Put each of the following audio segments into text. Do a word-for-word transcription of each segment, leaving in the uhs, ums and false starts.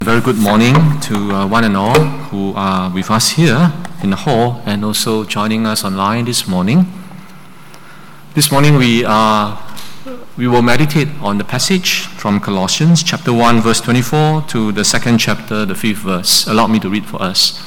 A very good morning to uh, one and all who are with us here in the hall and also joining us online this morning. This morning we are we will meditate on the passage from Colossians chapter one verse twenty-four to the second chapter, the fifth verse. Allow me to read for us.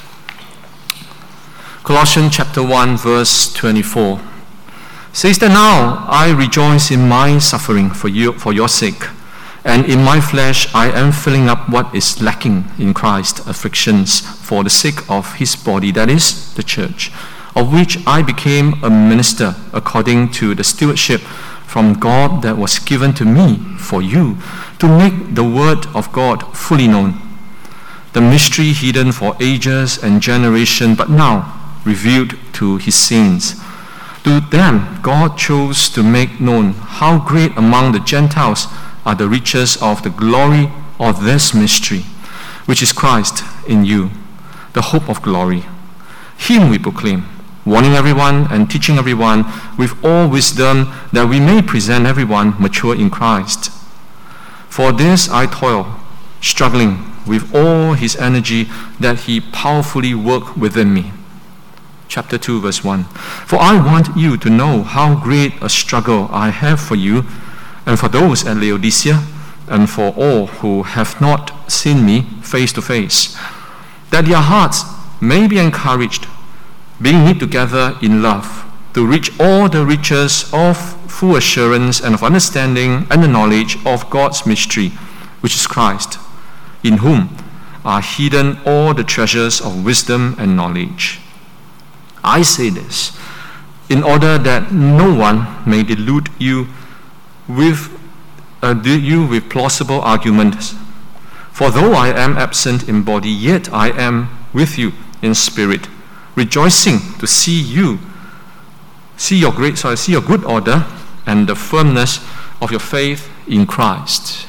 Colossians chapter one verse twenty-four says that now I rejoice in my suffering for you for your sake. And in my flesh I am filling up what is lacking in Christ's afflictions for the sake of his body, that is, the church, of which I became a minister according to the stewardship from God that was given to me for you, to make the word of God fully known, the mystery hidden for ages and generation, but now revealed to his saints. To them God chose to make known how great among the Gentiles are the riches of the glory of this mystery, which is Christ in you, the hope of glory. Him we proclaim, warning everyone and teaching everyone with all wisdom, that we may present everyone mature in Christ. For this I toil, struggling with all his energy that he powerfully works within me. Chapter two, verse one. For I want you to know how great a struggle I have for you, and for those at Laodicea, and for all who have not seen me face to face, that their hearts may be encouraged, being knit together in love, to reach all the riches of full assurance and of understanding and the knowledge of God's mystery, which is Christ, in whom are hidden all the treasures of wisdom and knowledge. I say this in order that no one may delude you with uh, you with plausible arguments. For though I am absent in body, yet I am with you in spirit, rejoicing to see you, see your great, sorry, see your good order and the firmness of your faith in Christ.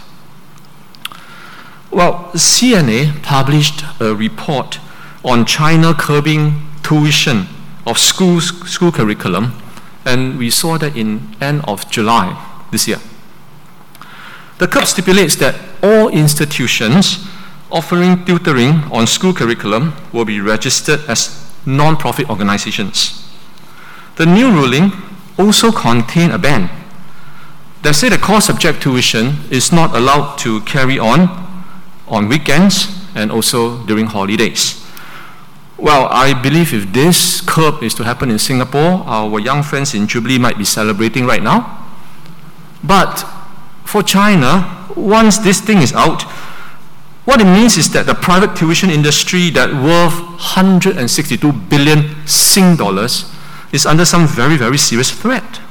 Well, C N A published a report on China curbing tuition of schools, school curriculum, and we saw that in end of July this year. The curb stipulates that all institutions offering tutoring on school curriculum will be registered as non-profit organizations. The new ruling also contained a ban that said that course-subject tuition is not allowed to carry on on weekends and also during holidays. Well, I believe if this curb is to happen in Singapore, our young friends in Jubilee might be celebrating right now. But for China, once this thing is out, what it means is that the private tuition industry that worth one hundred sixty-two billion Sing dollars is under some very, very serious threat.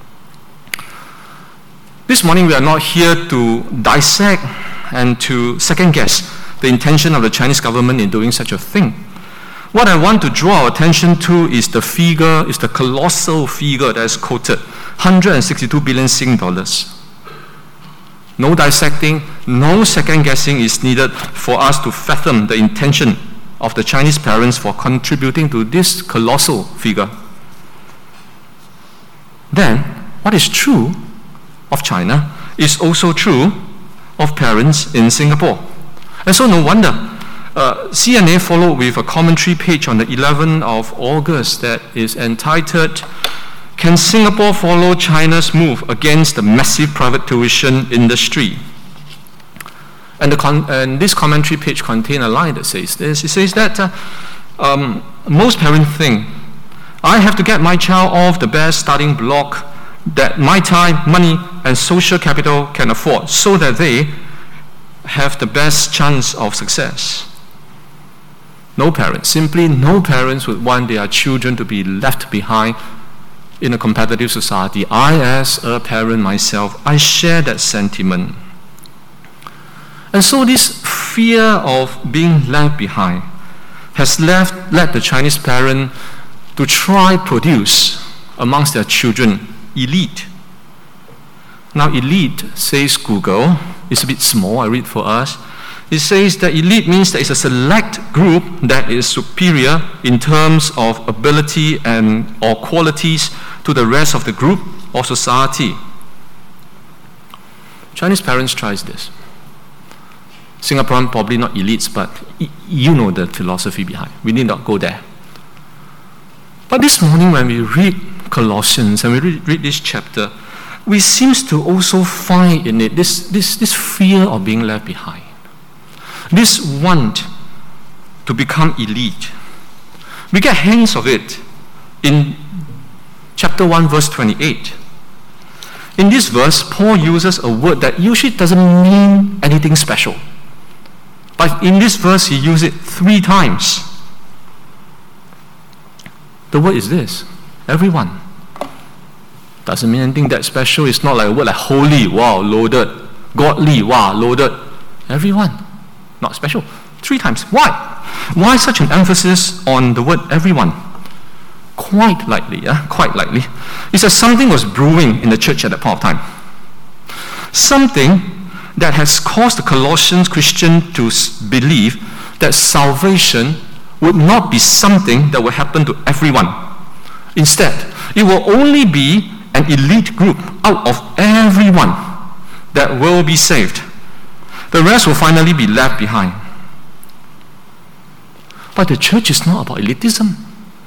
This morning we are not here to dissect and to second guess the intention of the Chinese government in doing such a thing. What I want to draw our attention to is the figure, is the colossal figure that is quoted, one hundred sixty-two billion Sing dollars. No dissecting, no second guessing is needed for us to fathom the intention of the Chinese parents for contributing to this colossal figure. Then, what is true of China is also true of parents in Singapore. And so no wonder uh, C N A followed with a commentary page on the eleventh of August that is entitled, "Can Singapore follow China's move against the massive private tuition industry?" And, the con- and this commentary page contains a line that says this. It says that uh, um, most parents think, I have to get my child off the best starting block that my time, money, and social capital can afford, so that they have the best chance of success. No parents, simply no parents would want their children to be left behind in a competitive society. I, as a parent myself, I share that sentiment. And so this fear of being left behind has left, led the Chinese parent to try produce amongst their children elite. Now elite, says Google, is a bit small, I read for us. It says that elite means that it's a select group that is superior in terms of ability and or qualities to the rest of the group or society. Chinese parents tries this. Singaporean probably not elites, but y- you know the philosophy behind. We need not go there. But this morning when we read Colossians and we read, read this chapter, we seem to also find in it this, this, this fear of being left behind. This want to become elite. We get hints of it in chapter one, verse twenty-eight. In this verse, Paul uses a word that usually doesn't mean anything special. But in this verse, he uses it three times. The word is this: everyone. Doesn't mean anything that special. It's not like a word like holy, wow, loaded. Godly, wow, loaded. Everyone. Not special. Three times. Why? Why such an emphasis on the word everyone? Quite likely, yeah, quite likely. It's as something was brewing in the church at that point of time. Something that has caused the Colossians Christian to believe that salvation would not be something that will happen to everyone. Instead, it will only be an elite group out of everyone that will be saved. The rest will finally be left behind. But the church is not about elitism.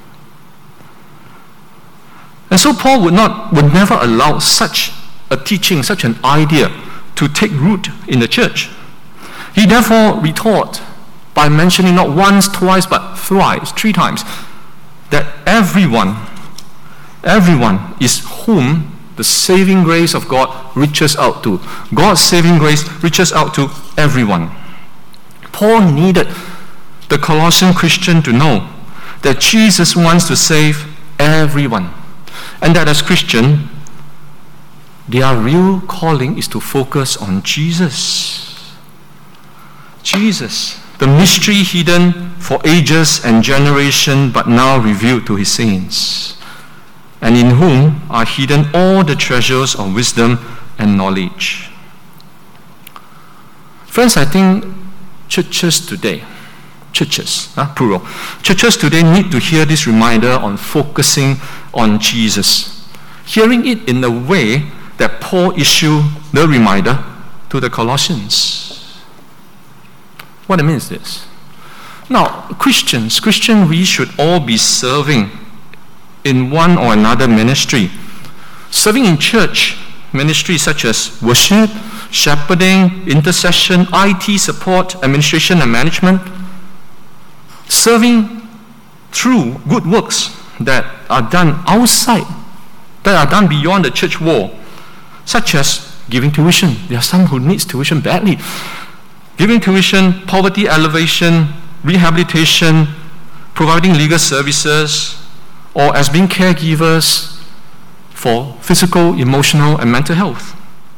And so Paul would not, would never allow such a teaching, such an idea to take root in the church. He therefore retort by mentioning not once, twice, but thrice, three times, that everyone, everyone is whom the saving grace of God reaches out to. God's saving grace reaches out to everyone. Paul needed the Colossian Christian to know that Jesus wants to save everyone, and that as Christian, their real calling is to focus on Jesus. Jesus, the mystery hidden for ages and generations, but now revealed to his saints, and in whom are hidden all the treasures of wisdom and knowledge. Friends, I think churches today, churches, uh, plural, churches today need to hear this reminder on focusing on Jesus, hearing it in the way that Paul issued the reminder to the Colossians. What I mean is this. Now, Christians, Christian, we should all be serving in one or another ministry. Serving in church ministries such as worship, shepherding, intercession, I T support, administration and management. Serving through good works that are done outside, that are done beyond the church wall, such as giving tuition. There are some who need tuition badly. Giving tuition, poverty elevation, rehabilitation, providing legal services, or as being caregivers for physical, emotional, and mental health.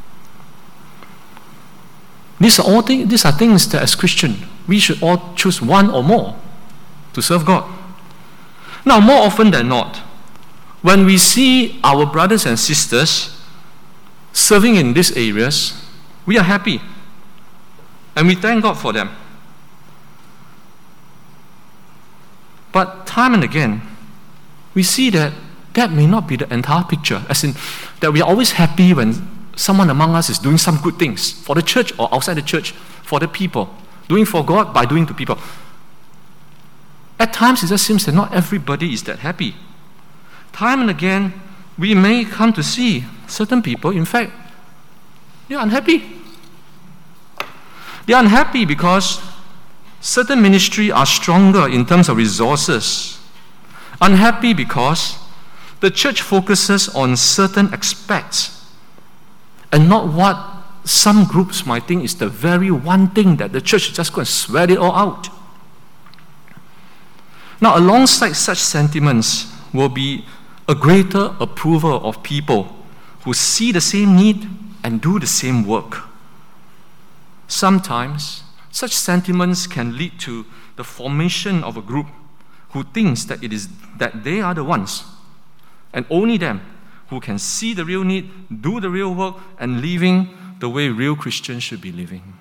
These are all things, these are things that as Christian, we should all choose one or more to serve God. Now, more often than not, when we see our brothers and sisters serving in these areas, we are happy and we thank God for them. But time and again, we see that that may not be the entire picture, as in that we are always happy when someone among us is doing some good things for the church or outside the church, for the people, doing for God by doing to people. At times, it just seems that not everybody is that happy. Time and again, we may come to see certain people, in fact, they are unhappy. They are unhappy because certain ministries are stronger in terms of resources. Unhappy because the church focuses on certain aspects and not what some groups might think is the very one thing that the church is just going to sweat it all out. Now, alongside such sentiments will be a greater approval of people who see the same need and do the same work. Sometimes, such sentiments can lead to the formation of a group who thinks that it is that they are the ones, and only them, who can see the real need, do the real work, and living the way real Christians should be living.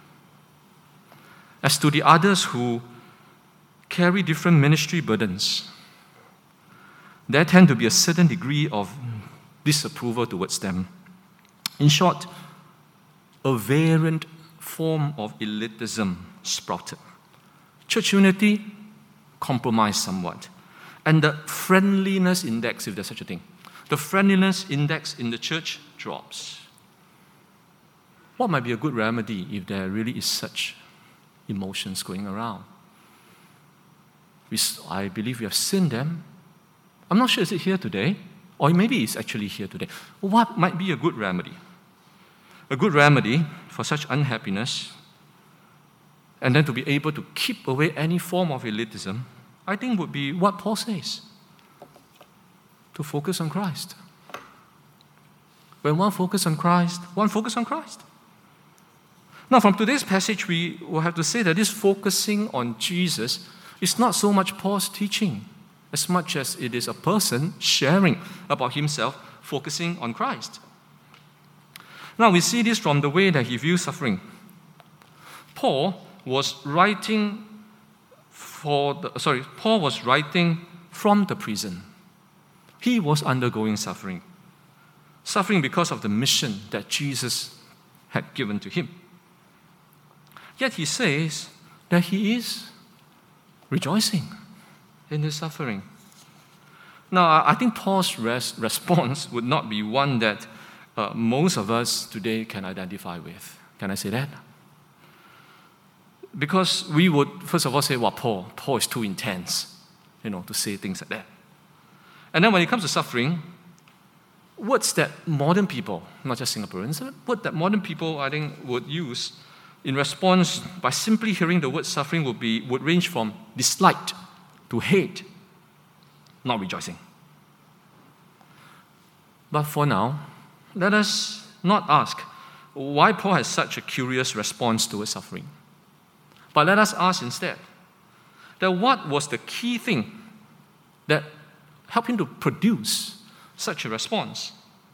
As to the others who carry different ministry burdens, there tend to be a certain degree of disapproval towards them. In short, a variant form of elitism sprouted. Church unity compromised somewhat. And the friendliness index, if there's such a thing, the friendliness index in the church drops. What might be a good remedy if there really is such emotions going around? We, I believe we have seen them. I'm not sure is it here today, or maybe it's actually here today. What might be a good remedy? A good remedy for such unhappiness, and then to be able to keep away any form of elitism, I think would be what Paul says. To focus on Christ. When one focuses on Christ, one focuses on Christ. Now, from today's passage, we will have to say that this focusing on Jesus is not so much Paul's teaching, as much as it is a person sharing about himself, focusing on Christ. Now, we see this from the way that he views suffering. Paul was writing for the, sorry, Paul was writing from the prison. He was undergoing suffering. Suffering because of the mission that Jesus had given to him. Yet he says that he is rejoicing in his suffering. Now, I think Paul's res- response would not be one that uh, most of us today can identify with. Can I say that? Because we would, first of all, say, well, Paul, Paul is too intense, you know, to say things like that. And then when it comes to suffering, words that modern people, not just Singaporeans, words that modern people, I think, would use in response by simply hearing the word suffering would be would range from dislike to hate, not rejoicing. But for now, let us not ask why Paul has such a curious response towards suffering. But let us ask instead that what was the key thing that helped him to produce such a response?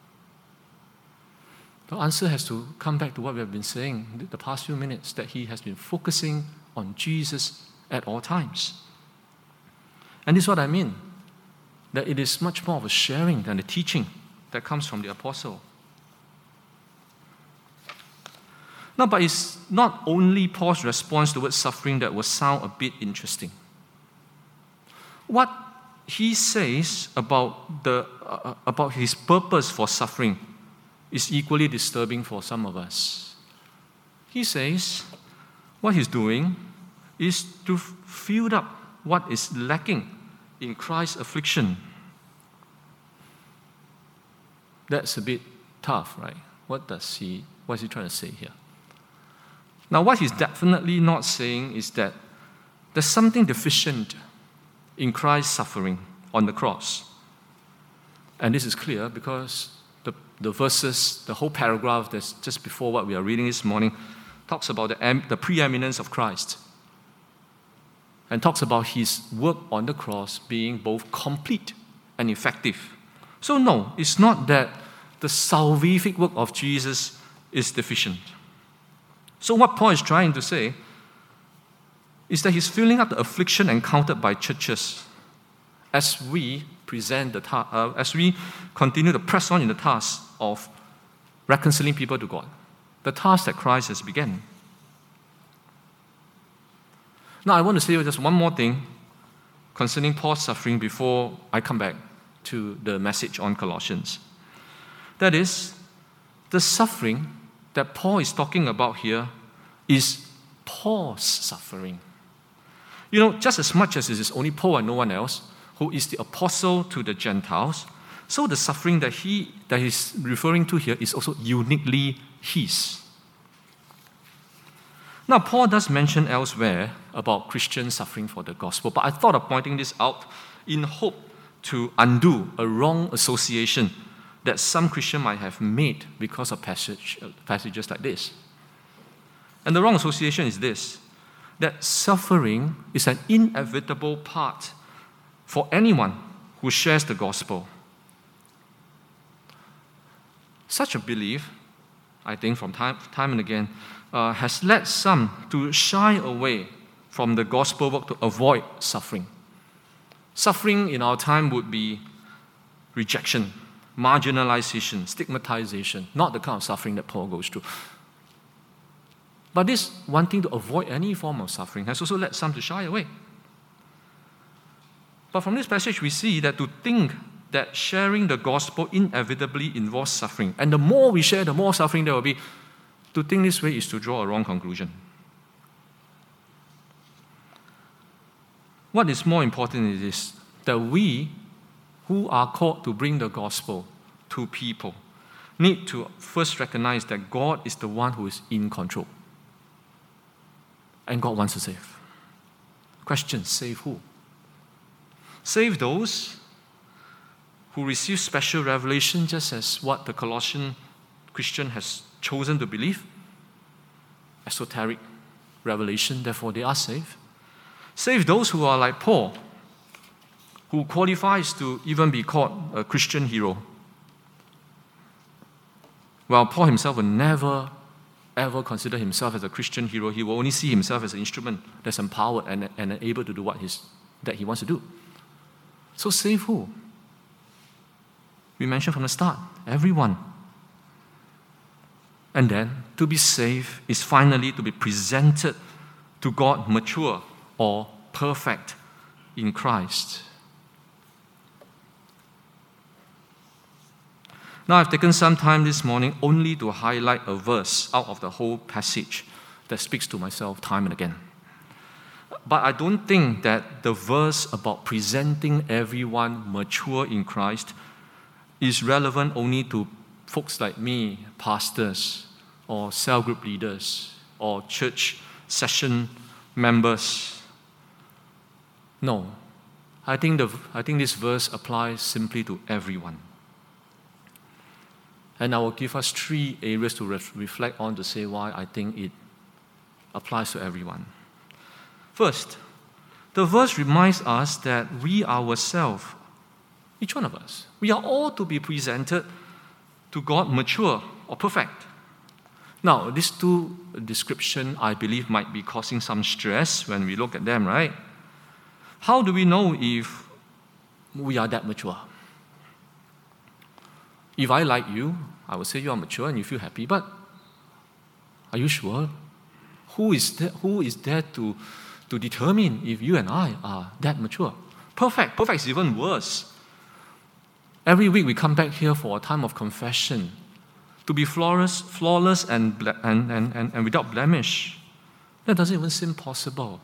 The answer has to come back to what we have been saying the past few minutes, that he has been focusing on Jesus at all times. And this is what I mean, that it is much more of a sharing than a teaching that comes from the apostle. Now, but it's not only Paul's response towards suffering that will sound a bit interesting. What he says about, the, uh, about his purpose for suffering is equally disturbing for some of us. He says what he's doing is to fill up what is lacking in Christ's affliction. That's a bit tough, right? What does he, what is he trying to say here? Now, what he's definitely not saying is that there's something deficient in Christ's suffering on the cross. And this is clear because the, the verses, the whole paragraph that's just before what we are reading this morning, talks about the, the preeminence of Christ and talks about his work on the cross being both complete and effective. So no, it's not that the salvific work of Jesus is deficient. So what Paul is trying to say is that he's filling up the affliction encountered by churches as we present the ta- uh, as we continue to press on in the task of reconciling people to God, the task that Christ has begun. Now, I want to say just one more thing concerning Paul's suffering before I come back to the message on Colossians. That is, the suffering that Paul is talking about here is Paul's suffering. You know, just as much as it is only Paul and no one else who is the apostle to the Gentiles, so the suffering that he that he's referring to here is also uniquely his. Now, Paul does mention elsewhere about Christians suffering for the gospel, but I thought of pointing this out in hope to undo a wrong association that some Christian might have made because of passage, passages like this. And the wrong association is this, that suffering is an inevitable part for anyone who shares the gospel. Such a belief, I think from time, time and again, uh, has led some to shy away from the gospel work to avoid suffering. Suffering in our time would be rejection, marginalization, stigmatization, not the kind of suffering that Paul goes through. But this wanting to avoid any form of suffering has also led some to shy away. But from this passage, we see that to think that sharing the gospel inevitably involves suffering, and the more we share, the more suffering there will be, to think this way is to draw a wrong conclusion. What is more important is this, that we who are called to bring the gospel to people need to first recognize that God is the one who is in control. And God wants to save. Question, save who? Save those who receive special revelation, just as what the Colossian Christian has chosen to believe. Esoteric revelation, therefore they are saved. Save those who are like Paul, who qualifies to even be called a Christian hero. While Paul himself will never, ever consider himself as a Christian hero, he will only see himself as an instrument that's empowered and, and able to do what he's, that he wants to do. So save who? We mentioned from the start, everyone. And then, to be saved is finally to be presented to God mature or perfect in Christ. Now, I've taken some time this morning only to highlight a verse out of the whole passage that speaks to myself time and again. But I don't think that the verse about presenting everyone mature in Christ is relevant only to folks like me, pastors, or cell group leaders, or church session members. No, I think, the, I think this verse applies simply to everyone. And I will give us three areas to re- reflect on to say why I think it applies to everyone. First, the verse reminds us that we ourselves, each one of us, we are all to be presented to God mature or perfect. Now, these two descriptions, I believe, might be causing some stress when we look at them, right? How do we know if we are that mature? If I like you, I would say you are mature and you feel happy, but are you sure? Who is there, who is there to, to determine if you and I are that mature? Perfect. Perfect is even worse. Every week we come back here for a time of confession to be flawless, flawless and, ble- and, and, and, and without blemish. That doesn't even seem possible.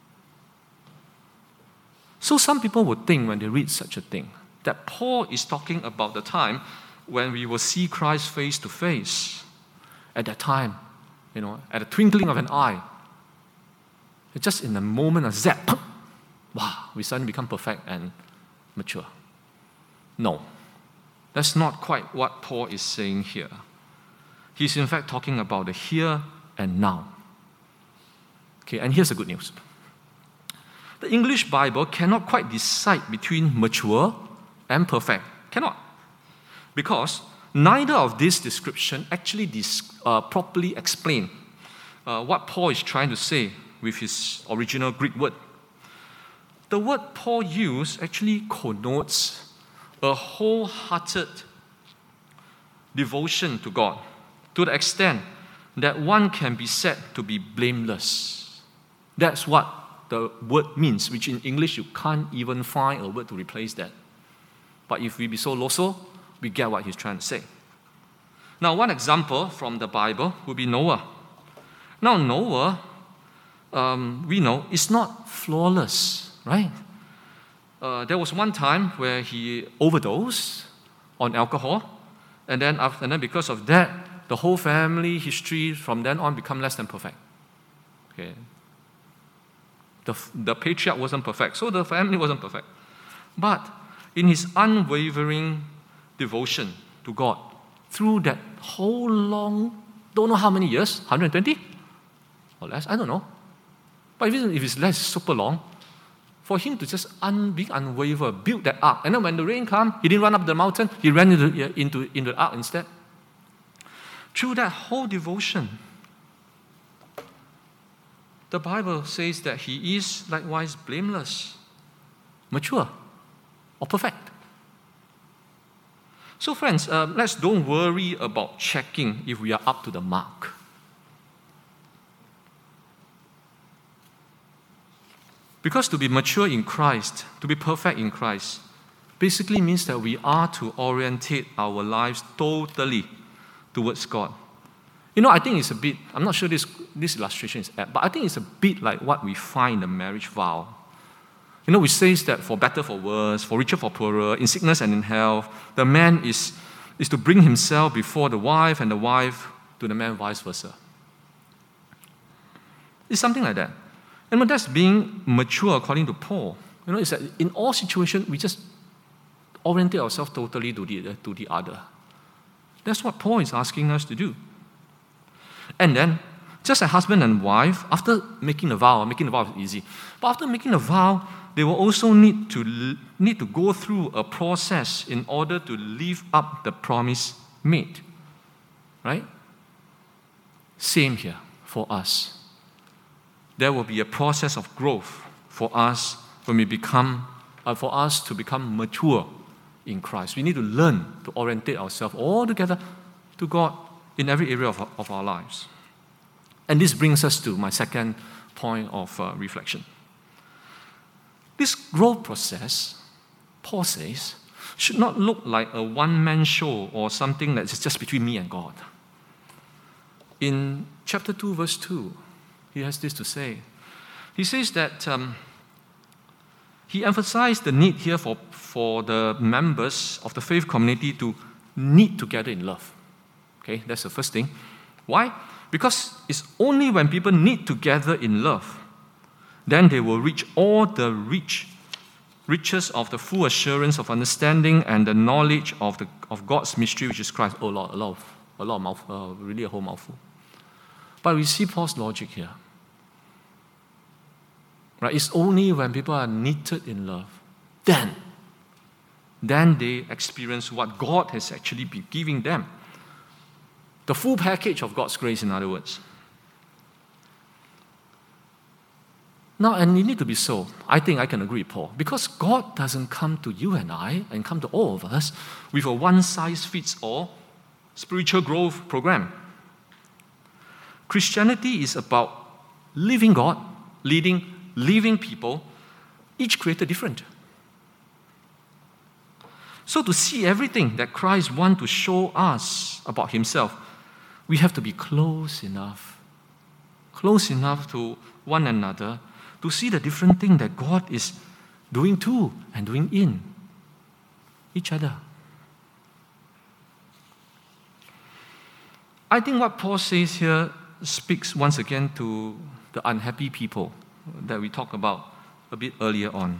So some people would think when they read such a thing that Paul is talking about the time when we will see Christ face to face. At that time, you know, at a twinkling of an eye, it's just in a moment of zap, wow, we suddenly become perfect and mature. No, that's not quite what Paul is saying here. He's in fact talking about the here and now. Okay, and here's the good news. The English Bible cannot quite decide between mature and perfect. Cannot. Because neither of these descriptions actually dis- uh, properly explain uh, what Paul is trying to say with his original Greek word. The word Paul used actually connotes a wholehearted devotion to God, to the extent that one can be said to be blameless. That's what the word means, which in English you can't even find a word to replace that. But if we be so loso, we get what he's trying to say. Now, one example from the Bible would be Noah. Now, Noah, um, we know, is not flawless, right? Uh, there was one time where he overdosed on alcohol, and then, after, and then because of that, the whole family history from then on become less than perfect. Okay. The, the patriarch wasn't perfect, so the family wasn't perfect. But in his unwavering devotion to God, through that whole long, don't know how many years, one hundred twenty or less, I don't know. But if it's, if it's less, super long, for him to just un, be unwavered, build that ark. And then when the rain came, he didn't run up the mountain, he ran into, into, into the ark instead. Through that whole devotion, the Bible says that he is likewise blameless, mature, or perfect. So friends, uh, let's don't worry about checking if we are up to the mark. Because to be mature in Christ, to be perfect in Christ, basically means that we are to orientate our lives totally towards God. You know, I think it's a bit, I'm not sure this, this illustration is apt, but I think it's a bit like what we find in the marriage vow. You know, which says that for better, for worse, for richer, for poorer, in sickness and in health, the man is, is to bring himself before the wife and the wife to the man, vice versa. It's something like that. And when that's being mature according to Paul, you know, it's that in all situations, we just orientate ourselves totally to the, to the other. That's what Paul is asking us to do. And then, just like husband and wife, after making a vow, making a vow is easy, but after making a vow, they will also need to, need to go through a process in order to live up the promise made. Right? Same here for us. There will be a process of growth for us when we become, uh, for us to become mature in Christ. We need to learn to orientate ourselves all together to God in every area of, of our lives. And this brings us to my second point of uh, reflection. This growth process, Paul says, should not look like a one-man show or something that's just between me and God. In chapter two, verse two, he has this to say. He says that um, he emphasized the need here for, for the members of the faith community to knit together in love. Okay, that's the first thing. Why? Because it's only when people knit together in love, then they will reach all the rich riches of the full assurance of understanding and the knowledge of the of God's mystery, which is Christ. Oh, a lot, a lot of, a lot of mouth, uh, really a whole mouthful. But we see Paul's logic here. Right? It's only when people are knitted in love, then, then they experience what God has actually been giving them. The full package of God's grace, in other words. Now, and it need to be so. I think I can agree with Paul. Because God doesn't come to you and I, and come to all of us, with a one-size-fits-all spiritual growth program. Christianity is about living God, leading living people, each created different. So to see everything that Christ wants to show us about himself, we have to be close enough, close enough to one another to see the different thing that God is doing to and doing in each other. I think what Paul says here speaks once again to the unhappy people that we talked about a bit earlier on.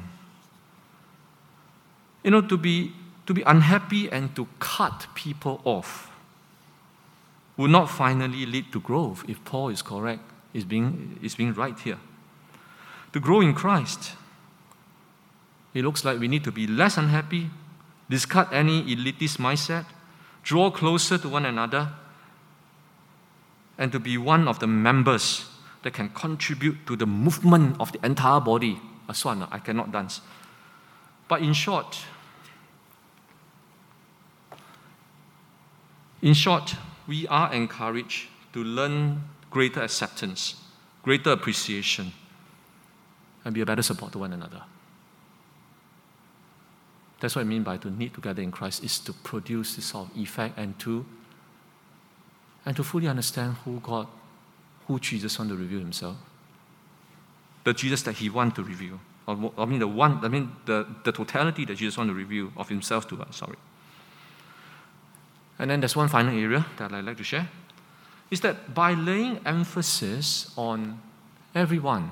You know, to be, to be unhappy and to cut people off will not finally lead to growth if Paul is correct, is being, is being right here. To grow in Christ, it looks like we need to be less unhappy, discard any elitist mindset, draw closer to one another, and to be one of the members that can contribute to the movement of the entire body. Aswan, I cannot dance. But in short, in short, we are encouraged to learn greater acceptance, greater appreciation, and be a better support to one another. That's what I mean by to knit together in Christ, is to produce this sort of effect and to and to fully understand who God, who Jesus wants to reveal himself. The Jesus that he wants to reveal. Or, I mean the one, I mean the, the totality that Jesus wants to reveal of himself to us, sorry. And then there's one final area that I'd like to share, is that by laying emphasis on everyone,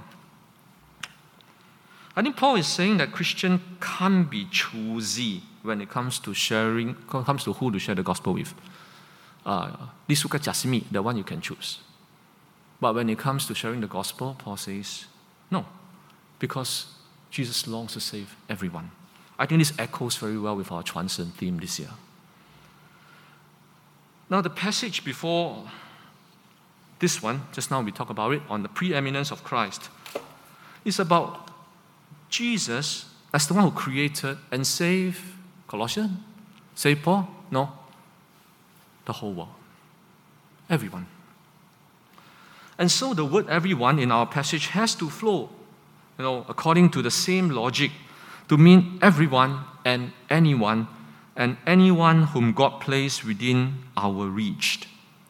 I think Paul is saying that Christian can't be choosy when it comes to sharing, comes to who to share the gospel with. Uh, this suka jasmi, the one you can choose. But when it comes to sharing the gospel, Paul says, no, because Jesus longs to save everyone. I think this echoes very well with our Chuansen theme this year. Now, the passage before this one, just now we talked about it, on the preeminence of Christ, is about Jesus as the one who created and saved Colossians, saved Paul? No. The whole world. Everyone. And so the word everyone in our passage has to flow you know, according to the same logic, to mean everyone and anyone and anyone whom God placed within our reach.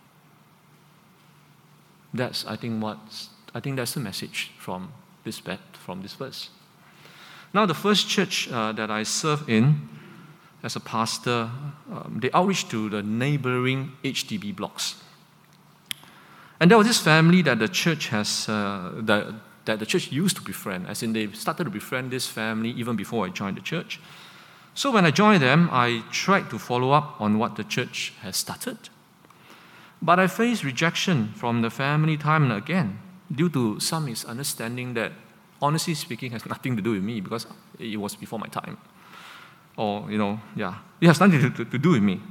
That's, I think, what I think that's the message from this from this verse. Now, the first church uh, that I served in as a pastor, um, they outreach to the neighboring H D B blocks. And there was this family that the church has, uh, that, that the church used to befriend, as in they started to befriend this family even before I joined the church. So when I joined them, I tried to follow up on what the church has started. But I faced rejection from the family time and again, due to some misunderstanding that, honestly speaking, has nothing to do with me because it was before my time. Or, you know, yeah, it has nothing to, to, to do with me.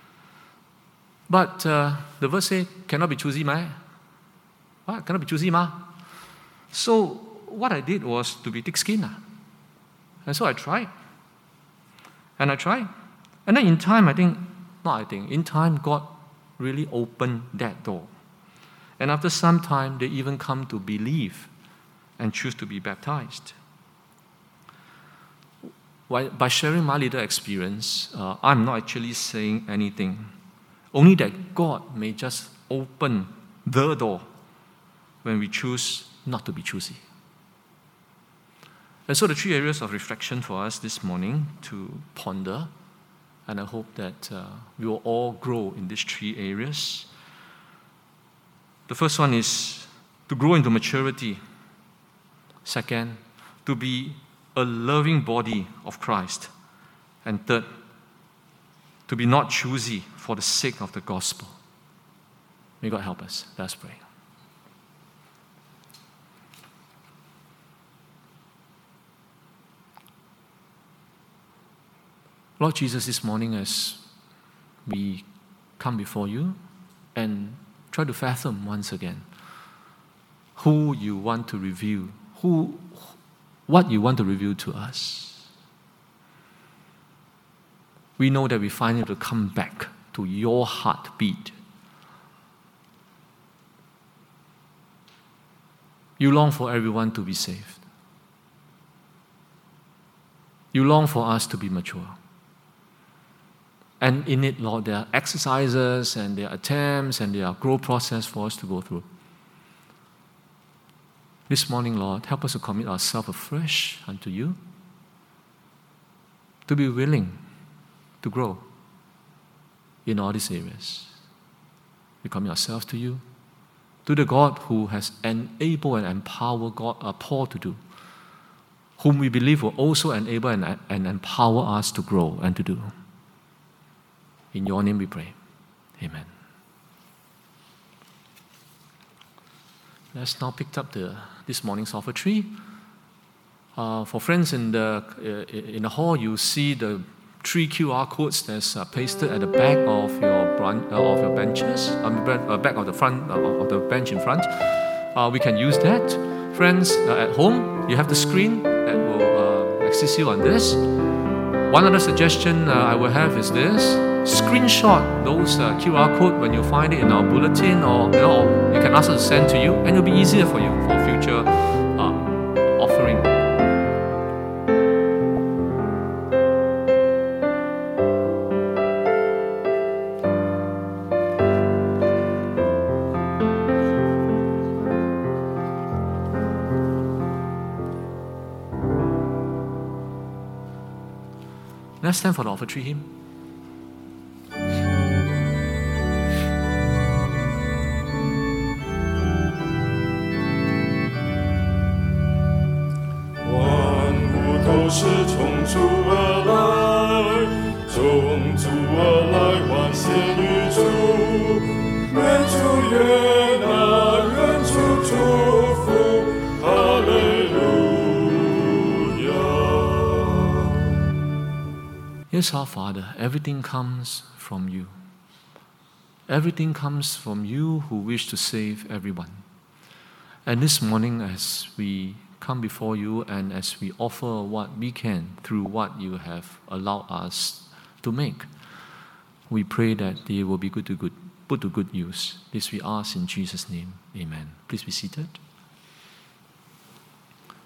But uh, the verse says, cannot be choosy, ma. What? Cannot be choosy, ma. So what I did was to be thick-skinned. And so I tried. And I tried. And then in time, I think, not I think, in time, God really opened that door. And after some time, they even come to believe and choose to be baptized. By sharing my little experience, uh, I'm not actually saying anything. Only that God may just open the door when we choose not to be choosy. And so the three areas of reflection for us this morning to ponder, and I hope that uh, we will all grow in these three areas. The first one is to grow into maturity. Second, to be a loving body of Christ. And third, to be not choosy for the sake of the gospel. May God help us. Let's pray. Lord Jesus, this morning as we come before you and try to fathom once again who you want to reveal, who, what you want to reveal to us. We know that we find it to come back to your heartbeat. You long for everyone to be saved. You long for us to be mature. And in it, Lord, there are exercises and there are attempts and there are growth process for us to go through. This morning, Lord, help us to commit ourselves afresh unto you, to be willing to grow in all these areas. We commit ourselves to you, to the God who has enabled and empowered God, uh, Paul to do, whom we believe will also enable and, and empower us to grow and to do. In your name we pray. Amen. Let's now pick up the this morning's offertory. Uh, for friends in the uh, in the hall, you see the three Q R codes that's uh, pasted at the back of your brun- uh, of your benches, um, uh, back of the front uh, of the bench in front. Uh, we can use that. Friends uh, at home, you have the screen that will uh, assist you on this. One other suggestion uh, I will have is this. Screenshot those uh, Q R code when you find it in our bulletin, or you know, you can ask us to send to you, and it'll be easier for you for future uh, offering. Let's stand for the offertory hymn. Yes, our Father, everything comes from you. Everything comes from you who wish to save everyone. And this morning, as we come before you and as we offer what we can through what you have allowed us to make, we pray that they will be good to good, put to good use. This we ask in Jesus' name. Amen. Please be seated.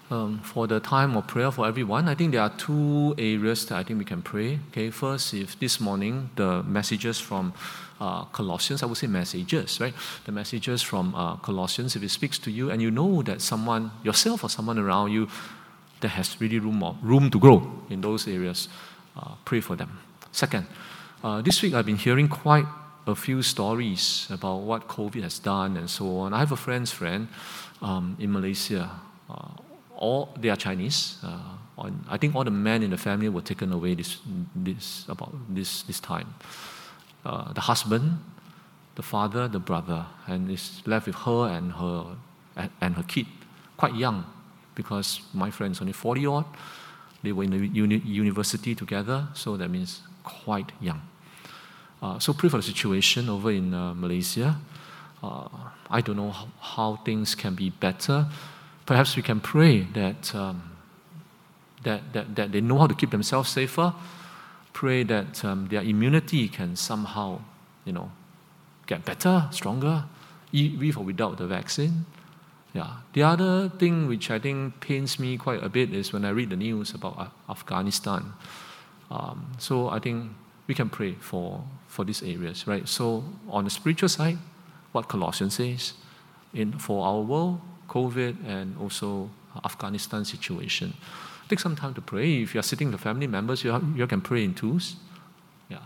Um, for the time of prayer for everyone, I think there are two areas that I think we can pray. Okay, first, if this morning the messages from uh, Colossians, I would say messages, right? The messages from uh, Colossians, if it speaks to you and you know that someone, yourself or someone around you, that has really room, or room to grow in those areas, uh, pray for them. Second, uh, this week I've been hearing quite a few stories about what COVID has done and so on. I have a friend's friend um, in Malaysia. Uh, all they are Chinese. Uh, on, I think all the men in the family were taken away this this about this this time. Uh, the husband, the father, the brother, and is left with her and her and, and her kid, quite young, because my friend's only forty odd. They were in the uni- university together, so that means quite young. Uh, so pray for the situation over in uh, Malaysia. Uh, I don't know how, how things can be better. Perhaps we can pray that, um, that, that, that they know how to keep themselves safer. Pray that um, their immunity can somehow, you know, get better, stronger, with or without the vaccine. Yeah. The other thing which I think pains me quite a bit is when I read the news about Afghanistan. Um, so I think we can pray for, for these areas, right? So on the spiritual side, what Colossians says, in for our world, COVID, and also Afghanistan situation. Take some time to pray. If you are sitting with family members, you, have, you can pray in twos. Yeah.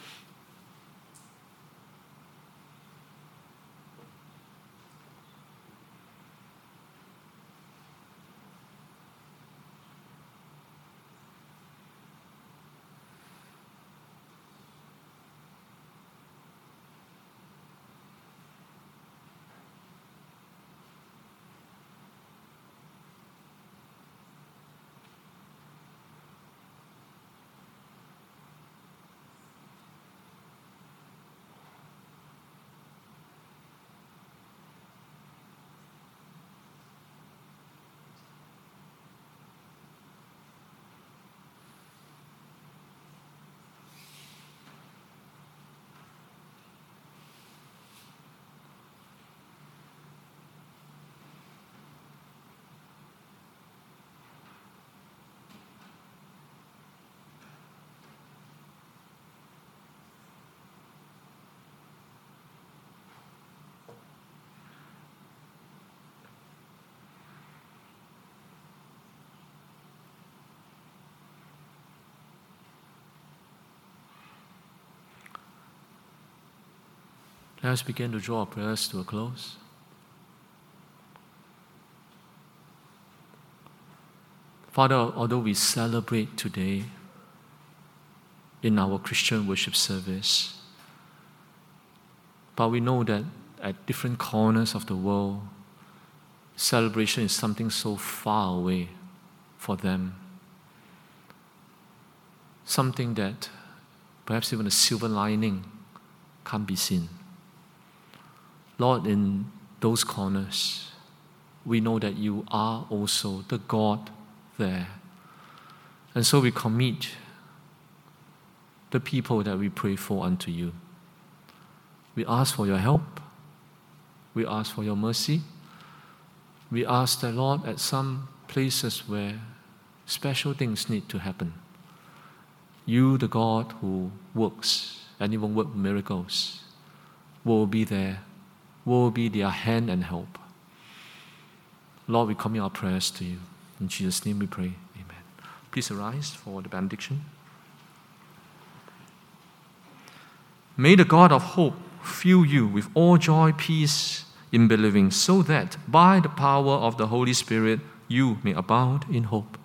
Let us begin to draw our prayers to a close. Father, although we celebrate today in our Christian worship service, but we know that at different corners of the world, celebration is something so far away for them. Something that perhaps even a silver lining can't be seen. Lord, in those corners, we know that you are also the God there. And so we commit the people that we pray for unto you. We ask for your help. We ask for your mercy. We ask that, Lord, at some places where special things need to happen, you, the God who works and even work miracles, will be there, will be their hand and help. Lord, we commit our prayers to you. In Jesus' name we pray. Amen. Please arise for the benediction. May the God of hope fill you with all joy, peace in believing, so that by the power of the Holy Spirit you may abound in hope.